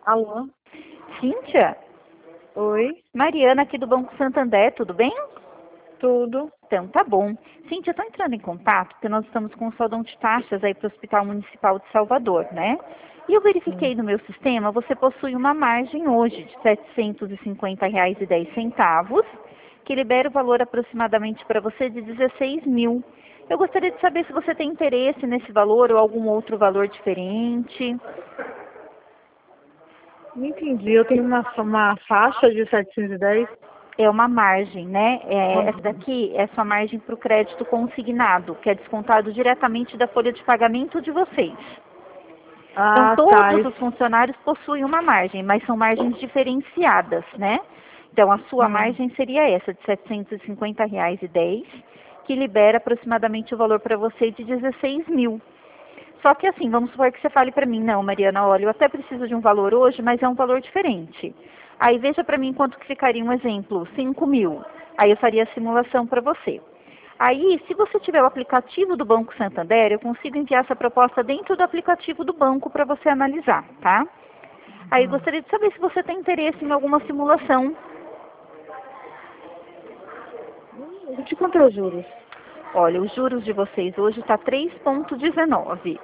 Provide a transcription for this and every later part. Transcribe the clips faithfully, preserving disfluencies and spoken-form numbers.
Alô? Cíntia? Oi? Mariana aqui do Banco Santander, tudo bem? Tudo? Então, tá bom. Cíntia, eu tô entrando em contato porque nós estamos com um saldão de taxas aí para o Hospital Municipal de Salvador, né? E eu Sim. verifiquei no meu sistema, você possui uma margem hoje de setecentos e cinquenta reais e dez centavos, que libera o valor aproximadamente para você de dezesseis mil. Eu gostaria de saber se você tem interesse nesse valor ou algum outro valor diferente. Não entendi. Eu tenho uma, uma faixa de setecentos e dez. É uma margem, né? É, essa Uhum. daqui é sua margem para o crédito consignado, que é descontado diretamente da folha de pagamento de vocês. Então, Ah, tá. todos os Isso. funcionários possuem uma margem, mas são margens diferenciadas, né? Então, a sua Hum. margem seria essa, de setecentos e cinquenta reais e dez, que libera aproximadamente o valor para você de dezesseis mil. Só que assim, vamos supor que você fale para mim, não, Mariana, olha, eu até preciso de um valor hoje, mas é um valor diferente. Aí veja para mim quanto que ficaria um exemplo, cinco mil. Aí eu faria a simulação para você. Aí, se você tiver o aplicativo do Banco Santander, eu consigo enviar essa proposta dentro do aplicativo do banco para você analisar, tá? Aí eu Hum. gostaria de saber se você tem interesse em alguma simulação. De quanto é os juros? Olha, os juros de vocês hoje está três vírgula dezenove.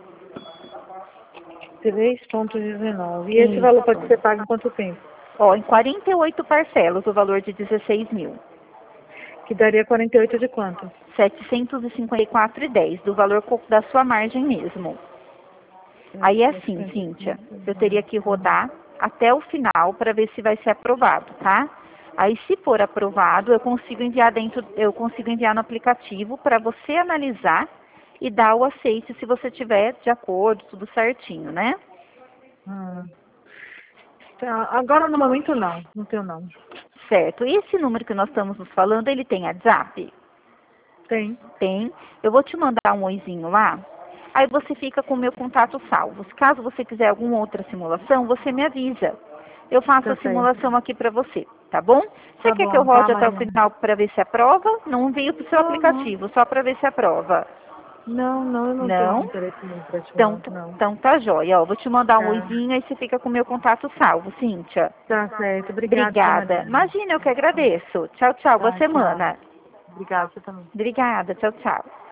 três vírgula dezenove. E esse valor pode Isso. ser pago em quanto tempo? Ó, em quarenta e oito parcelas, o valor de dezesseis mil. Que daria quarenta e oito de quanto? setecentos e cinquenta e quatro reais e dez, do valor co- da sua margem mesmo. Aí é assim, Cíntia, eu teria que rodar até o final para ver se vai ser aprovado, tá? Aí, se for aprovado, eu consigo enviar dentro, eu consigo enviar no aplicativo para você analisar e dar o aceite se você tiver de acordo, tudo certinho, né? Hum. Tá. Agora, no momento, não. Não tenho, não. Certo. E esse número que nós estamos nos falando, ele tem WhatsApp? Tem. Tem. Eu vou te mandar um oizinho lá. Aí você fica com o meu contato salvo. Caso você quiser alguma outra simulação, você me avisa. Eu faço Tá a certo. simulação aqui para você, tá bom? Você Tá quer que eu bom, tá, rode até o Mariana? final para ver se aprova? Não envio para o seu Não, não. aplicativo, só para ver se aprova. Não, não, eu não tenho Não? interesse em empréstimo, Então, não. t- Não. então tá jóia. Ó, vou te mandar um Tá. oizinho, aí você fica com o meu contato salvo, Cíntia. Tá certo. Obrigada, tá, Obrigada. Mariana? Imagina, eu que agradeço. Tchau, tchau. Boa Tá, tchau. semana. Obrigada, você também. Obrigada. Tchau, tchau.